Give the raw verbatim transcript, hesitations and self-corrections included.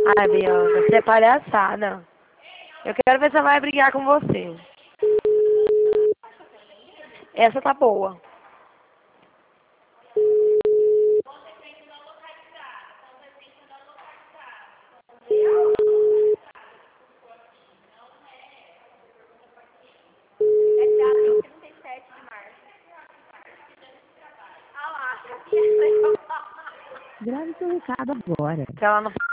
Ai, Bianca, você é palhaçada. Eu quero ver se ela vai brigar com você. Essa tá boa. Grave seu recado agora. Se ela não